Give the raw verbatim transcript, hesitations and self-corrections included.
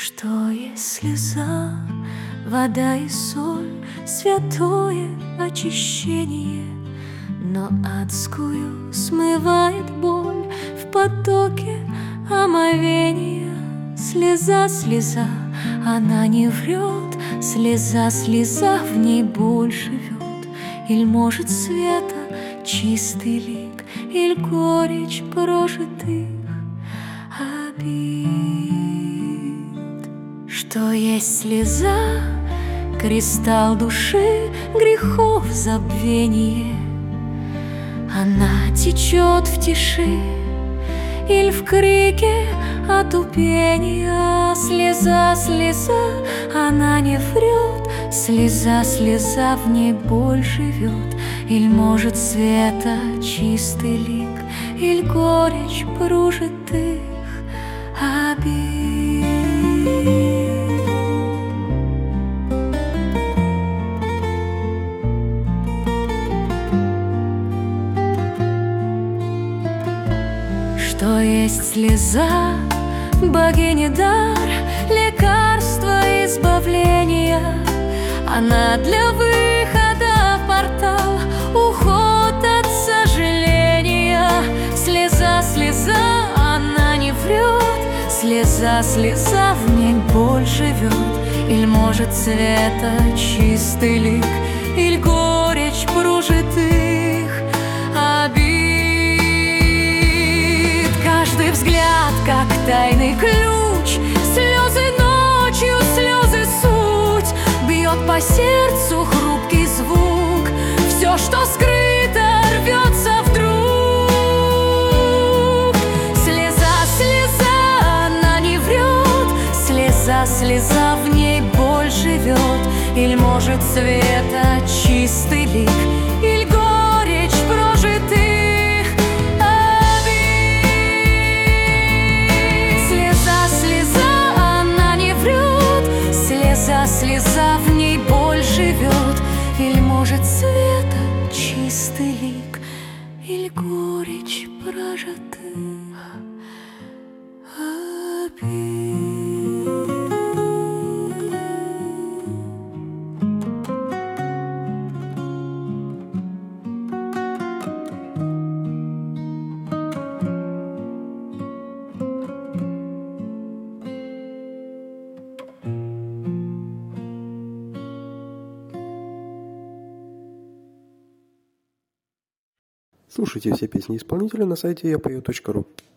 Что есть слеза, вода и соль, святое очищение, но адскую смывает боль в потоке омовения. Слеза, слеза, она не врет, слеза, слеза, в ней боль живет. Иль может света чистый лик, иль горечь прожитых обид. Что есть слеза, кристалл души, грехов забвение. Она течет в тиши иль в крике отупения. Слеза, слеза, она не врет, слеза, слеза, в ней боль живет. Иль может света чистый лик, иль горечь прожитых обид. Что есть слеза, богине дар, лекарство избавления. Она для выхода в портал, уход от сожаления. Слеза, слеза, она не врет, слеза, слеза, в ней боль живет. Иль может света чистый лик, иль горечь прожитых обид. Каждый взгляд, как тайный ключ, слезы ночью, слезы суть. Бьет по сердцу хрупкий звук, все, что скрыто, рвется вдруг. Слеза, слеза, она не врет, слеза, слеза, в ней боль живет. Иль может света чистый лик, иль горечь прожитых. Слеза, в ней боль живет, иль может света чистый лик, иль горечь прожитых обид. Слушайте все песни исполнителя на сайте я пою точка ру.